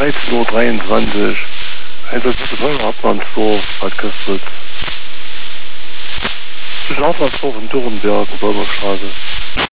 13:23 Uhr. Einsatzbetreuung Hartmannsdorf, Bad Köstritz. Zwischen Hartmannsdorf und Dürrenberg, Bäumerstraße.